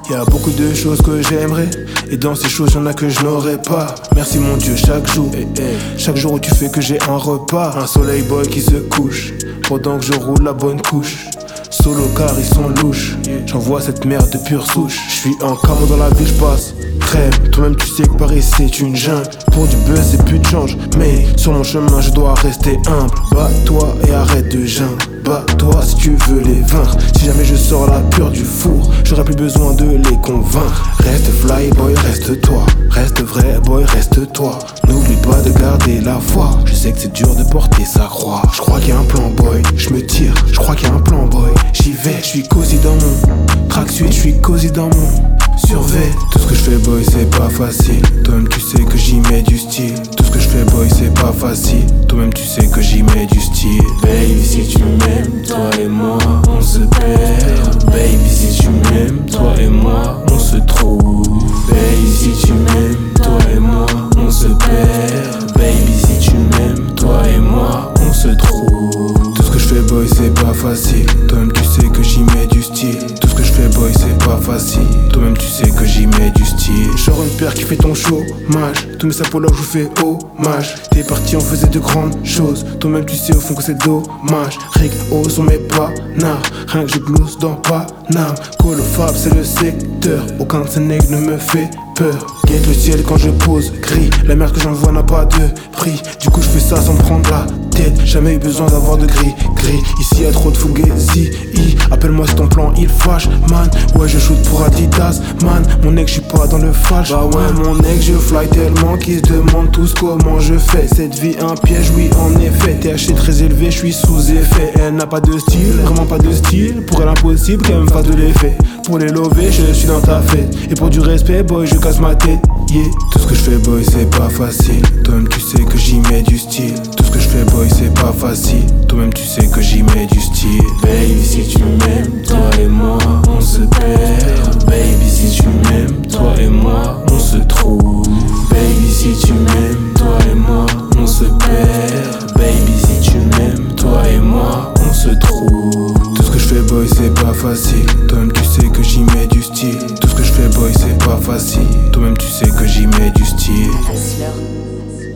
Y'a beaucoup de choses que j'aimerais, et dans ces choses y'en a que je n'aurais pas. Merci mon Dieu chaque jour, chaque jour où tu fais que j'ai un repas. Un soleil boy qui se couche, pendant que je roule la bonne couche. Solo car ils sont louches, j'envoie cette merde de pure souche. J'suis en camo dans la ville, j'passe crème. Toi-même tu sais que Paris c'est une jungle. Pour du buzz et plus de change, mais sur mon chemin je dois rester humble. Bats-toi et arrête de geindre. Bats-toi si tu veux les vaincre. Si jamais je sors la pure du four, j'aurai plus besoin de les convaincre. Reste fly boy, reste toi. Reste vrai boy, reste toi. N'oublie pas de garder la foi. Je sais que c'est dur de porter sa croix. Je crois qu'il y a un plan boy, je me tire. Je crois qu'il y a un plan boy, j'y vais. Je suis cosy dans mon tracksuit, je suis cosy dans mon survêt. Tout ce que je fais boy c'est pas facile. Toi-même tu sais que j'y mets du style. Tout ce que je fais boy c'est pas facile. Toi-même tu sais que j'y mets du style. Baby si tu m'aimes, toi et moi on se perd. Baby si tu m'aimes, toi et moi on se trouve. Baby si tu m'aimes, toi et moi on se perd. Baby si tu m'aimes, toi et moi on se trouve. Tout ce que je fais boy c'est pas facile. Toi-même tu sais que j'y mets du style. Tout ce que je fais boy c'est pas facile. Toi-même tu sais que j'y mets du style. Genre une paire qui fait ton chômage. Tous mes sapos là je vous fais hommage. T'es parti on faisait de grandes choses. Toi-même tu sais au fond que c'est dommage. Rick O sont mes panards. Rien que je glousse dans Paname. Colo Fab c'est le secteur. Aucun de ces nègres ne me fait peur. Guette le ciel quand je pose gris. La merde que j'envoie n'a pas de prix. Du coup je fais ça sans me prendre la tête. Jamais eu besoin d'avoir de gris. Ici y'a trop de fugazi. Appelle-moi si ton plan il fâche man. Ouais je shoot pour Adidas man. Mon ex j'suis pas dans le flash. Bah ouais mon ex je fly tellement qu'ils se demandent tous comment je fais. Cette vie un piège oui en effet. THC très élevé j'suis sous effet. Elle n'a pas de style, vraiment pas de style. Pour elle impossible qu'elle me fasse de l'effet. Pour les lover je suis dans ta fête. Et pour du respect boy je casse ma tête. Yeah. Tout ce que je fais boy c'est pas facile. Toi-même tu sais que j'y mets du style. Tout ce que je fais boy c'est pas facile. Toi-même tu sais que j'y mets du style. Baby si tu m'aimes, toi et moi on se perd. Baby si tu m'aimes, toi et moi on se trouve. Baby si tu m'aimes, toi et moi on se perd. Baby si tu m'aimes, toi et moi on se trouve. Tout ce que je fais boy c'est pas facile. Toi-même tu sais que j'y mets du style. Tout ce que je fais boy c'est pas facile. Toi-même tu sais que j'y mets du style. Hustler.